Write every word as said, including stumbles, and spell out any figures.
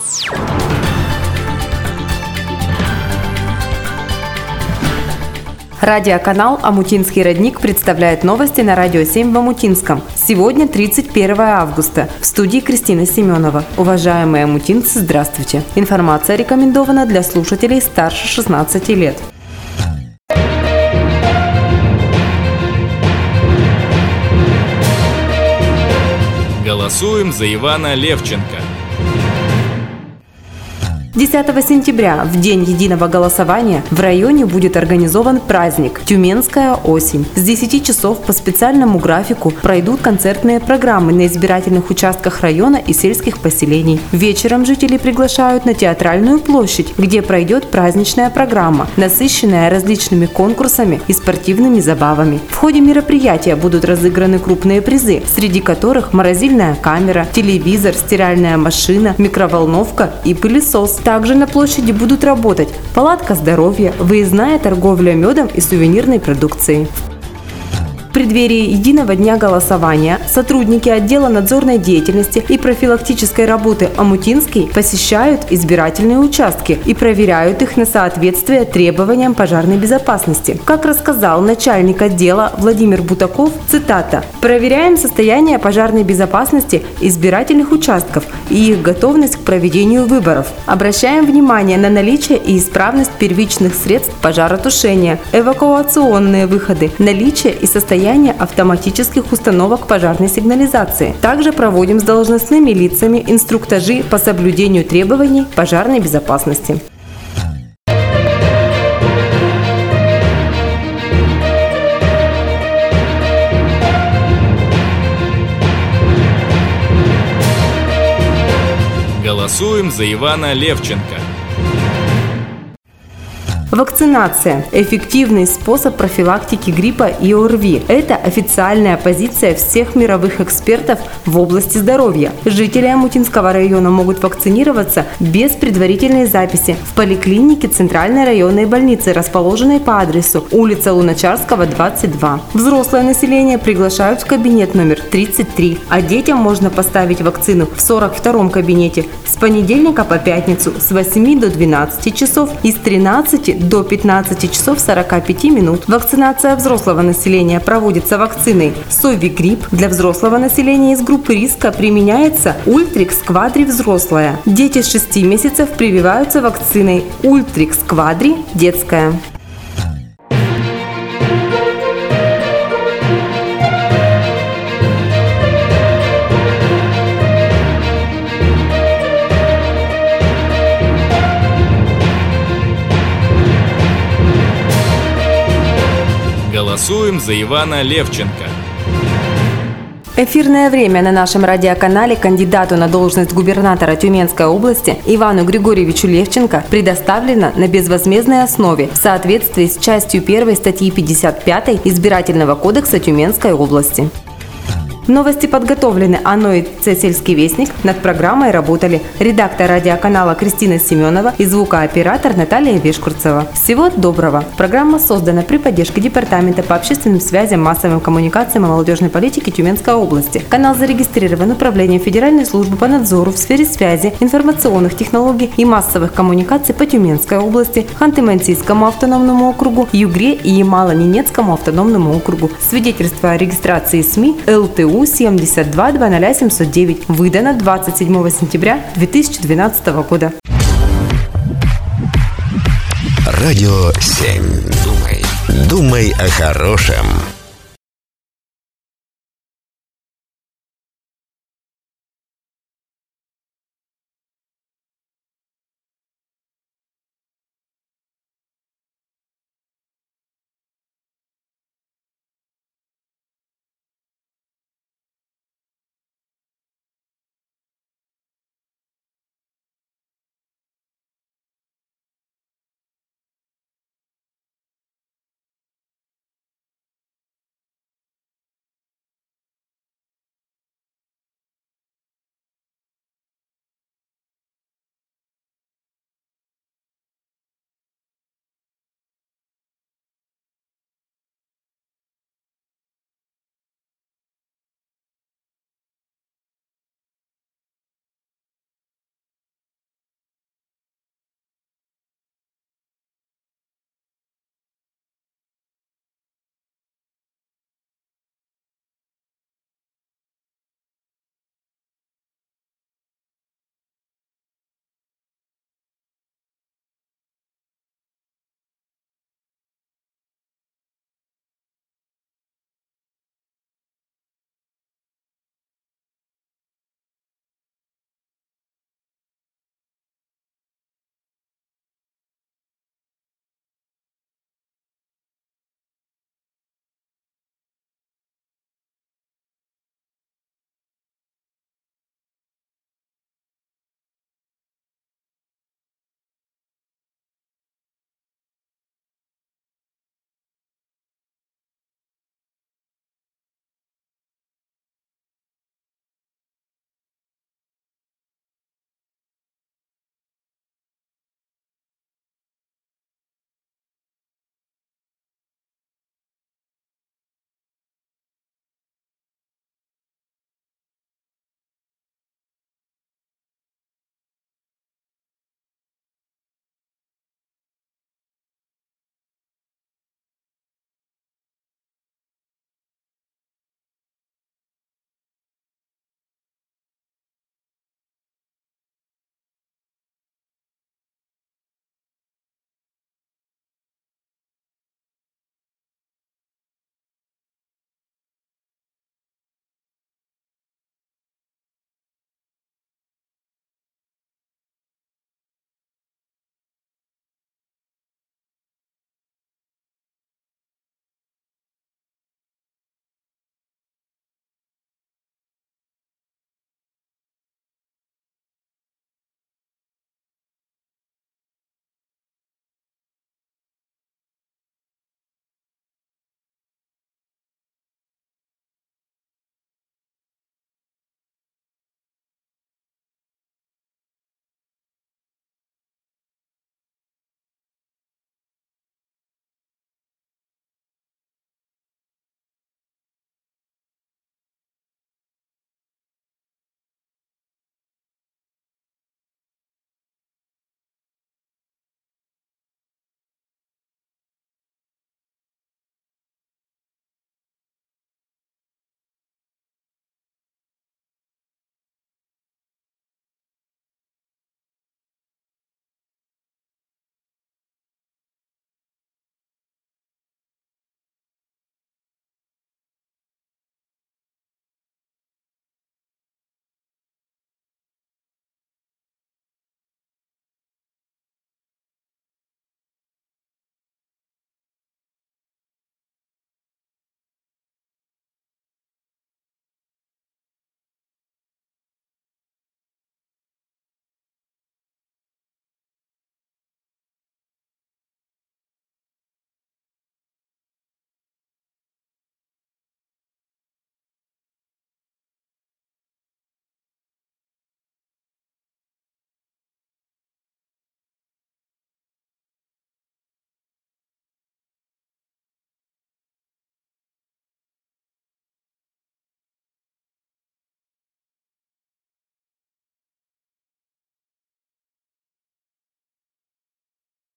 Радиоканал «Омутинский родник» представляет новости на Радио семь в Омутинском. Сегодня тридцать первое августа. В студии Кристина Семенова. Уважаемые омутинцы, здравствуйте. Информация рекомендована для слушателей старше шестнадцати лет. Голосуем за Ивана Левченко. десятого сентября, в день единого голосования, в районе будет организован праздник «Тюменская осень». С десяти часов по специальному графику пройдут концертные программы на избирательных участках района и сельских поселений. Вечером жители приглашают на Театральную площадь, где пройдет праздничная программа, насыщенная различными конкурсами и спортивными забавами. В ходе мероприятия будут разыграны крупные призы, среди которых морозильная камера, телевизор, стиральная машина, микроволновка и пылесос. Также на площади будут работать палатка здоровья, выездная торговля медом и сувенирной продукцией. В преддверии единого дня голосования сотрудники отдела надзорной деятельности и профилактической работы «Омутинский» посещают избирательные участки и проверяют их на соответствие требованиям пожарной безопасности. Как рассказал начальник отдела Владимир Бутаков, цитата: «Проверяем состояние пожарной безопасности избирательных участков и их готовность к проведению выборов. Обращаем внимание на наличие и исправность первичных средств пожаротушения, эвакуационные выходы, наличие и состояние автоматических установок пожарной сигнализации. Также проводим с должностными лицами инструктажи по соблюдению требований пожарной безопасности». Голосуем за Ивана Левченко. Вакцинация – эффективный способ профилактики гриппа и ОРВИ. Это официальная позиция всех мировых экспертов в области здоровья. Жители Омутинского района могут вакцинироваться без предварительной записи в поликлинике Центральной районной больницы, расположенной по адресу улица Луначарского, двадцать два. Взрослое население приглашают в кабинет номер тридцать три, а детям можно поставить вакцину в сорок втором кабинете с понедельника по пятницу с восьми до двенадцати часов и с тринадцати до пятнадцати часов сорока пяти минут. Вакцинация взрослого населения проводится вакциной Совигрипп. Для взрослого населения из группы риска применяется Ультрикс Квадри взрослая. Дети с шести месяцев прививаются вакциной Ультрикс Квадри детская. Голосуем за Ивана Левченко. Эфирное время на нашем радиоканале кандидату на должность губернатора Тюменской области Ивану Григорьевичу Левченко предоставлено на безвозмездной основе в соответствии с частью первой статьи пятьдесят пятой Избирательного кодекса Тюменской области. Новости подготовлены АНО и «Сельский вестник». Над программой работали редактор радиоканала Кристина Семенова и звукооператор Наталья Вешкурцева. Всего доброго. Программа создана при поддержке Департамента по общественным связям, массовым коммуникациям и молодежной политике Тюменской области. Канал зарегистрирован Управлением Федеральной службы по надзору в сфере связи, информационных технологий и массовых коммуникаций по Тюменской области, Ханты-Мансийскому автономному округу, Югре и Ямало-Ненецкому автономному округу. Свидетельство о регистрации СМИ эл тэ у семьдесят два две ноль семь ноль девять выдано двадцать седьмого сентября две тысячи двенадцатого года. Радио семь. Думай, думай о хорошем.